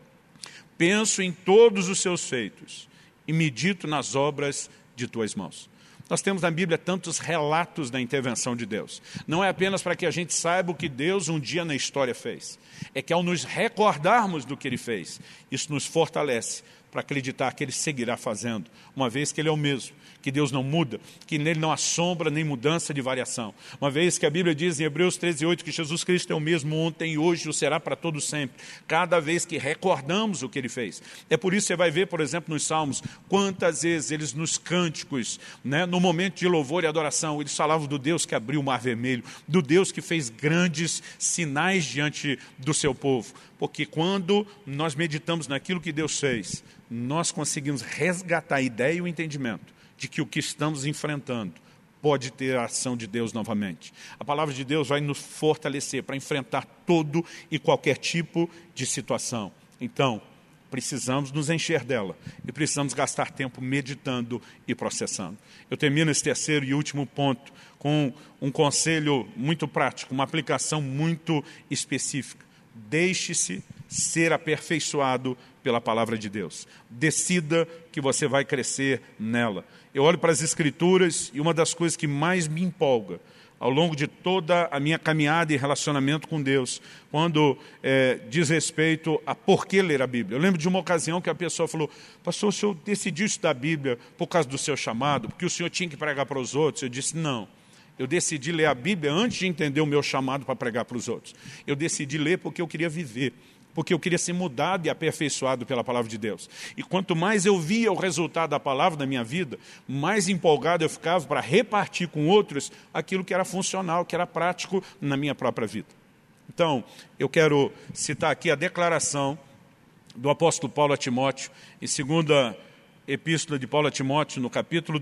penso em todos os seus feitos e medito nas obras de tuas mãos. Nós temos na Bíblia tantos relatos da intervenção de Deus. Não é apenas para que a gente saiba o que Deus um dia na história fez. É que ao nos recordarmos do que Ele fez, isso nos fortalece para acreditar que Ele seguirá fazendo, uma vez que Ele é o mesmo, que Deus não muda, que nele não há sombra nem mudança de variação. Uma vez que a Bíblia diz em Hebreus 13:8 que Jesus Cristo é o mesmo ontem e hoje o será para todo sempre, cada vez que recordamos o que Ele fez. É por isso que você vai ver, por exemplo, nos Salmos, quantas vezes eles nos cânticos, né, no momento de louvor e adoração, eles falavam do Deus que abriu o mar vermelho, do Deus que fez grandes sinais diante do seu povo. Porque quando nós meditamos naquilo que Deus fez, nós conseguimos resgatar a ideia e o entendimento de que o que estamos enfrentando pode ter a ação de Deus novamente. A palavra de Deus vai nos fortalecer para enfrentar todo e qualquer tipo de situação. Então, precisamos nos encher dela e precisamos gastar tempo meditando e processando. Eu termino esse terceiro e último ponto com um conselho muito prático, uma aplicação muito específica. Deixe-se ser aperfeiçoado pela palavra de Deus. Decida que você vai crescer nela. Eu olho para as Escrituras e uma das coisas que mais me empolga ao longo de toda a minha caminhada e relacionamento com Deus, quando diz respeito a por que ler a Bíblia. Eu lembro de uma ocasião que a pessoa falou, pastor, o senhor decidiu estudar a Bíblia por causa do seu chamado, porque o senhor tinha que pregar para os outros? Eu disse, não. Eu decidi ler a Bíblia antes de entender o meu chamado para pregar para os outros. Eu decidi ler porque eu queria viver, porque eu queria ser mudado e aperfeiçoado pela palavra de Deus. E quanto mais eu via o resultado da palavra na minha vida, mais empolgado eu ficava para repartir com outros aquilo que era funcional, que era prático na minha própria vida. Então, eu quero citar aqui a declaração do apóstolo Paulo a Timóteo, em 2ª epístola de Paulo a Timóteo, no capítulo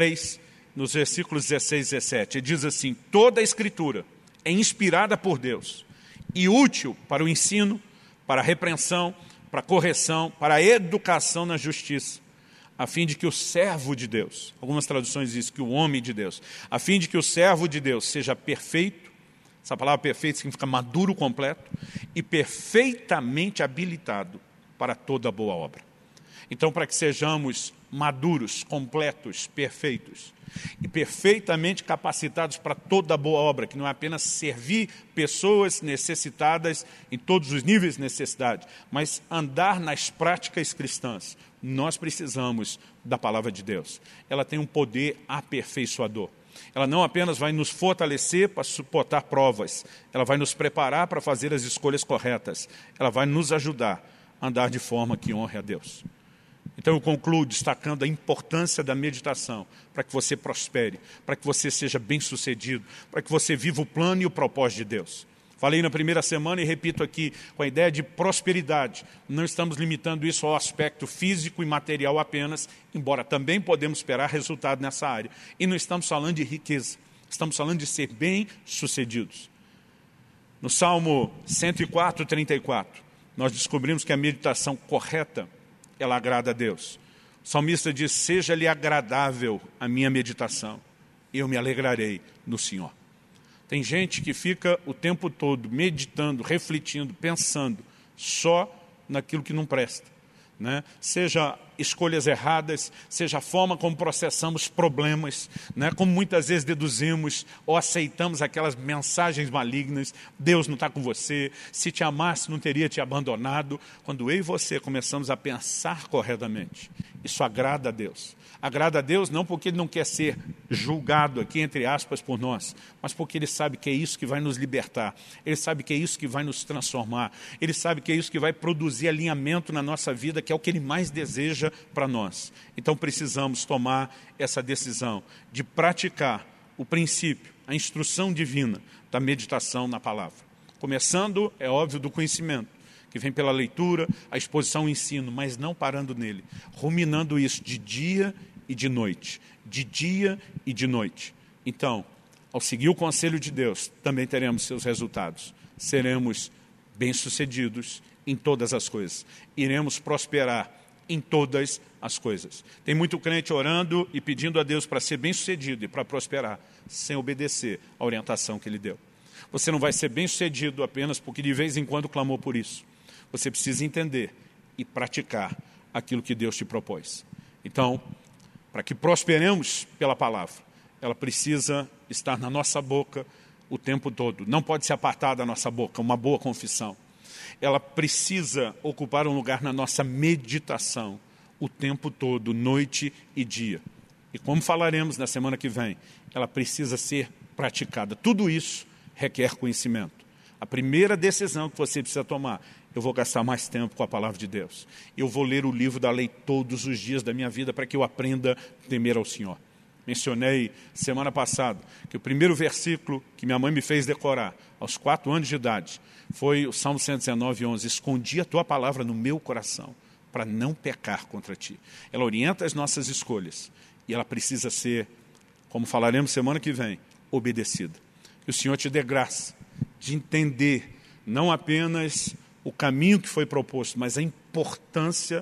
3, nos versículos 16 e 17, ele diz assim, toda a Escritura é inspirada por Deus e útil para o ensino, para a repreensão, para a correção, para a educação na justiça, a fim de que o servo de Deus, algumas traduções dizem que o homem de Deus, a fim de que o servo de Deus seja perfeito, essa palavra perfeito significa maduro completo, e perfeitamente habilitado para toda boa obra. Então, para que sejamos maduros, completos, perfeitos e perfeitamente capacitados para toda boa obra, que não é apenas servir pessoas necessitadas em todos os níveis de necessidade, mas andar nas práticas cristãs, nós precisamos da palavra de Deus. Ela tem um poder aperfeiçoador. Ela não apenas vai nos fortalecer para suportar provas, ela vai nos preparar para fazer as escolhas corretas, ela vai nos ajudar a andar de forma que honre a Deus. Então eu concluo destacando a importância da meditação para que você prospere, para que você seja bem-sucedido, para que você viva o plano e o propósito de Deus. Falei na primeira semana e repito aqui, com a ideia de prosperidade. Não estamos limitando isso ao aspecto físico e material apenas, embora também podemos esperar resultado nessa área. E não estamos falando de riqueza. Estamos falando de ser bem-sucedidos. No Salmo 104, 34, nós descobrimos que a meditação correta, ela agrada a Deus. O salmista diz, seja-lhe agradável a minha meditação, eu me alegrarei no Senhor. Tem gente que fica o tempo todo meditando, refletindo, pensando só naquilo que não presta, né? Seja escolhas erradas, seja a forma como processamos problemas, né? Como muitas vezes deduzimos ou aceitamos aquelas mensagens malignas, Deus não está com você, se te amasse não teria te abandonado. Quando eu e você começamos a pensar corretamente, isso agrada a Deus. Agrada a Deus não porque Ele não quer ser julgado aqui, entre aspas, por nós, mas porque Ele sabe que é isso que vai nos libertar, Ele sabe que é isso que vai nos transformar, Ele sabe que é isso que vai produzir alinhamento na nossa vida, que é o que Ele mais deseja para nós. Então precisamos tomar essa decisão de praticar o princípio, a instrução divina da meditação na palavra. Começando, é óbvio, do conhecimento, que vem pela leitura, a exposição, o ensino, mas não parando nele, ruminando isso de dia e de noite, de dia e de noite. Então, ao seguir o conselho de Deus, também teremos seus resultados. Seremos bem-sucedidos em todas as coisas. Iremos prosperar em todas as coisas. Tem muito crente orando e pedindo a Deus para ser bem-sucedido e para prosperar, sem obedecer à orientação que Ele deu. Você não vai ser bem-sucedido apenas porque de vez em quando clamou por isso. Você precisa entender e praticar aquilo que Deus te propôs. Então, para que prosperemos pela palavra, ela precisa estar na nossa boca o tempo todo. Não pode se apartar da nossa boca, uma boa confissão. Ela precisa ocupar um lugar na nossa meditação o tempo todo, noite e dia. E como falaremos na semana que vem, ela precisa ser praticada. Tudo isso requer conhecimento. A primeira decisão que você precisa tomar, eu vou gastar mais tempo com a palavra de Deus. Eu vou ler o livro da lei todos os dias da minha vida para que eu aprenda a temer ao Senhor. Mencionei semana passada que o primeiro versículo que minha mãe me fez decorar aos 4 anos de idade foi o Salmo 119, 11. Escondi a tua palavra no meu coração para não pecar contra ti. Ela orienta as nossas escolhas e ela precisa ser, como falaremos semana que vem, obedecida. Que o Senhor te dê graça de entender não apenas o caminho que foi proposto, mas a importância,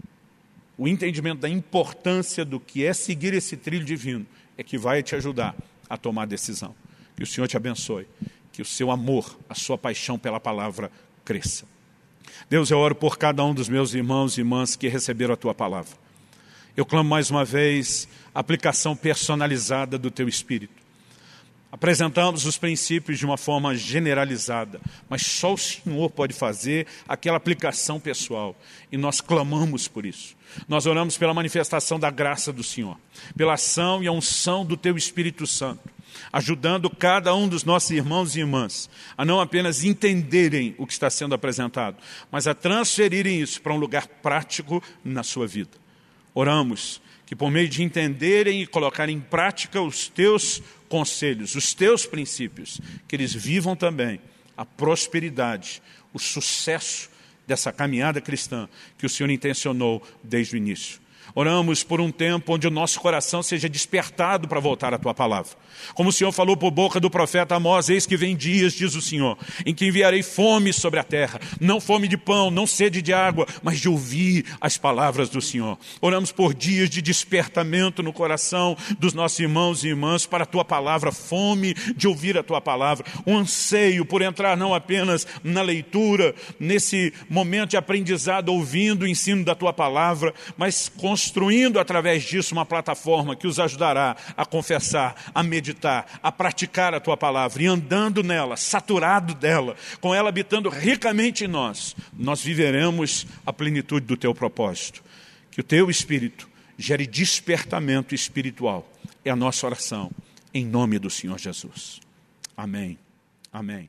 o entendimento da importância do que é seguir esse trilho divino, é que vai te ajudar a tomar a decisão. Que o Senhor te abençoe, que o seu amor, a sua paixão pela palavra cresça. Deus, eu oro por cada um dos meus irmãos e irmãs que receberam a tua palavra. Eu clamo mais uma vez a aplicação personalizada do teu Espírito. Apresentamos os princípios de uma forma generalizada, mas só o Senhor pode fazer aquela aplicação pessoal. E nós clamamos por isso. Nós oramos pela manifestação da graça do Senhor, pela ação e a unção do Teu Espírito Santo, ajudando cada um dos nossos irmãos e irmãs a não apenas entenderem o que está sendo apresentado, mas a transferirem isso para um lugar prático na sua vida. Oramos que por meio de entenderem e colocarem em prática os Teus conselhos, os Teus princípios, que eles vivam também a prosperidade, o sucesso dessa caminhada cristã que o Senhor intencionou desde o início. Oramos por um tempo onde o nosso coração seja despertado para voltar à Tua palavra. Como o Senhor falou por boca do profeta Amós, eis que vem dias, diz o Senhor, em que enviarei fome sobre a terra, não fome de pão, não sede de água, mas de ouvir as palavras do Senhor. Oramos por dias de despertamento no coração dos nossos irmãos e irmãs para a Tua palavra, fome de ouvir a Tua palavra, um anseio por entrar não apenas na leitura, nesse momento de aprendizado, ouvindo o ensino da Tua palavra, mas construindo através disso uma plataforma que os ajudará a confessar, a meditar, a praticar a Tua palavra e andando nela, saturado dela, com ela habitando ricamente em nós, nós viveremos a plenitude do Teu propósito. Que o Teu Espírito gere despertamento espiritual. É a nossa oração, em nome do Senhor Jesus. Amém. Amém.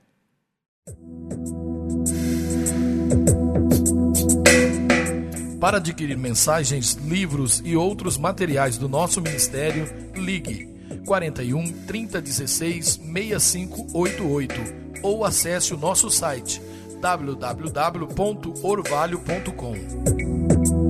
Para adquirir mensagens, livros e outros materiais do nosso ministério, ligue 41 3016 6588 ou acesse o nosso site www.orvalho.com.